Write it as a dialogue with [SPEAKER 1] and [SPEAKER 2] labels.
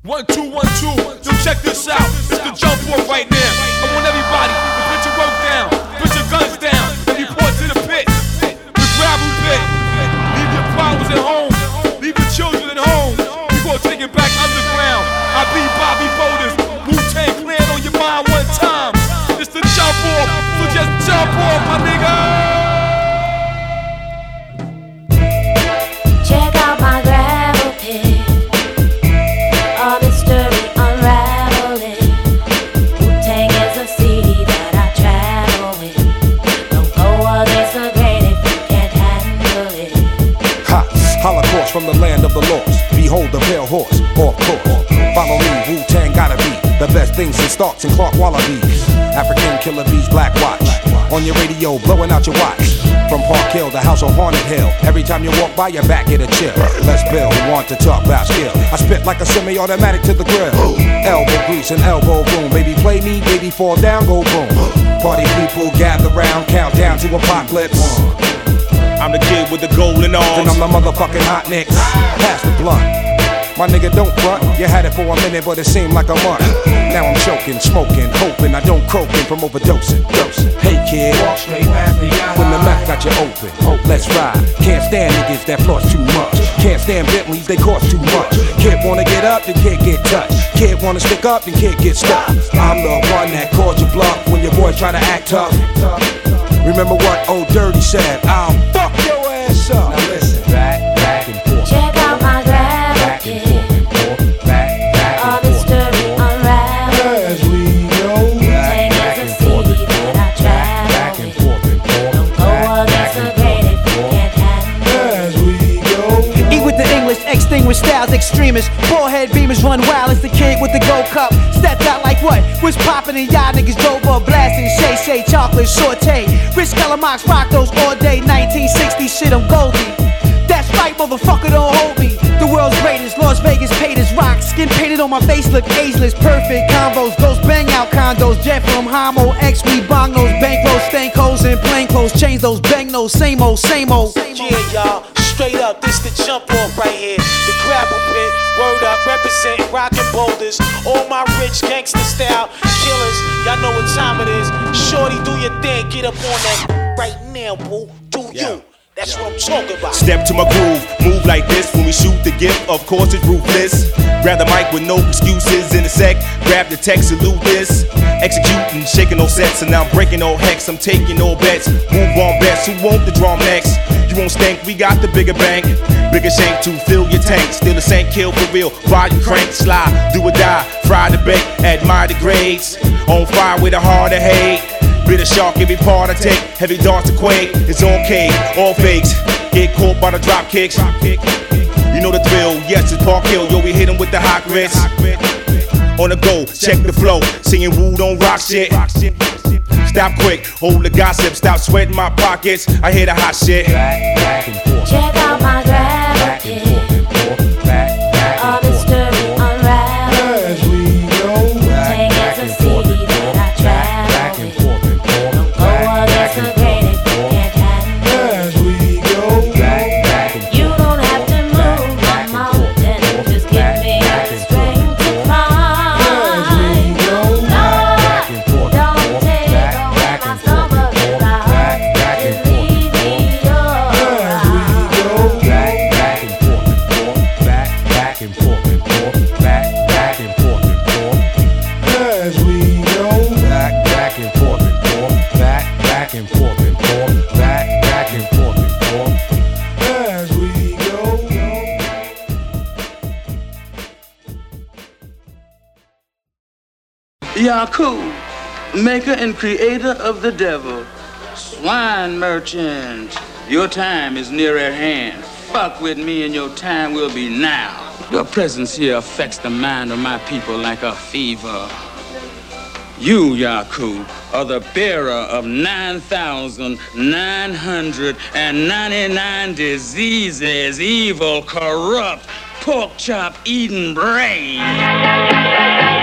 [SPEAKER 1] 1, 2, 1, 2. Yo, check this out. It's the jump off right now. I want everybody to put your work down, put your guns down, and report to the pit. The gravel pit. Leave your problems at home. Leave your children at home. We gonna take it back underground. I be Bobby Boulders. Wu-Tang Clan on your mind one time. It's the jump off. So just jump off, my nigga.
[SPEAKER 2] Check out my gravel pit. All mystery unraveling. Wu-Tang is a city that I travel with. Don't go against the grain if you can't handle it.
[SPEAKER 3] Ha! Holocaust from the land of the lost. Behold the pale horse, off course. Follow me, Wu-Tang gotta be the best things in Starks and Clark Wallabies. African killer bees, Black Watch. On your radio, blowing out your watch. From Park Hill, the house on Haunted Hill. Every time you walk by, your back get a chill. Let's build, who want to talk about skill. I spit like a semi-automatic to the grill. Elbow grease and elbow room. Baby play me, baby fall down, go boom. Party people gather round, count down to apocalypse.
[SPEAKER 4] I'm the kid with the golden arms.
[SPEAKER 3] And I'm the motherfucking hot nicks. Pass the blunt. My nigga don't front. You had it for a minute, but it seemed like a month. Now I'm choking, smoking, hoping I don't croaking from overdosing. Hey kid, when the mouth got you open, let's ride. Can't stand niggas that floss too much. Can't stand Bentleys, they cost too much. Kid wanna get up, then kid get touched. Kid wanna stick up, then kid get stuck. I'm the one that calls you bluff when your boys try to act tough. Remember what old Dirty said? I'll fuck your ass up. Now listen, back and forth.
[SPEAKER 2] Check out my gravel pit. All mystery unraveling.
[SPEAKER 3] As we go,
[SPEAKER 2] Wu-Tang is a city that I travel with. Don't go against the grain if you can't handle it.
[SPEAKER 3] as we go.
[SPEAKER 5] Eat with the English, extinguish styles, extremists. Forehead beamers run wild as the kid with the gold cup. Stepped out like what? Was poppin' and y'all niggas drove up blasting. Shay, chocolate, saute. Rich Calamox rock those all day. 1960 shit, I'm Goldie. That's right, motherfucker, don't hold me. The world's greatest, Las Vegas paid as rock. Skin painted on my face, look ageless. Perfect combos, those bang out condos. Jet from Homo, X, we bong those bankrolls, stank hoes in plain clothes. Change those bang those, same old, same old.
[SPEAKER 6] Yeah, y'all, straight up, this the jump off right here. The gravel pit, word up, representing rockin' boulders. All my rich gangster style killers, y'all know what time it is. Shorty, do your thing, get up on that right now, boo. Do you? That's what I'm talking about.
[SPEAKER 4] Step to my groove, move like this when we shoot the gift. Of course it's ruthless. Grab the mic with no excuses in a sec. Grab the text, salute this. Executing, shaking no sets, and now I'm breaking no hex. I'm taking no bets. Move on best. Who want the drum next? You won't stank. We got the bigger bank, bigger shank to fill your tank. Still the same kill for real. Volume crank, slide, do or die. Fry the bake, admire the grades. On fire with a heart of hate. Bitter shark, every part I take. Heavy darts to quake. It's on K, all fakes. Get caught by the drop kicks. You know the thrill, yes, it's Park Hill. Yo, we hit him with the hot grits. On the go, check the flow. Singing Wu don't rock shit. Stop quick, hold the gossip. Stop sweating my pockets. I hear the hot shit.
[SPEAKER 2] Check out my gravel pit. All mystery unraveling.
[SPEAKER 3] As we go,
[SPEAKER 2] Wu-Tang is a city that I travel with. Don't go against the grain if you can't handle it.
[SPEAKER 3] as we go.
[SPEAKER 2] You don't have to move my mountain, just give me the strength to climb. Lord, don't take away my stomach and my heart. Just leave me around.
[SPEAKER 3] As we go, back and forth and forth, back and forth and forth, back and forth and forth. As we go.
[SPEAKER 7] Yakub, maker and creator of the devil. Swine merchant, your time is near at hand. Fuck with me and your time will be now. Your presence here affects the mind of my people like a fever. You, Yakub, are the bearer of 9,999 diseases, evil, corrupt, pork chop eating brain.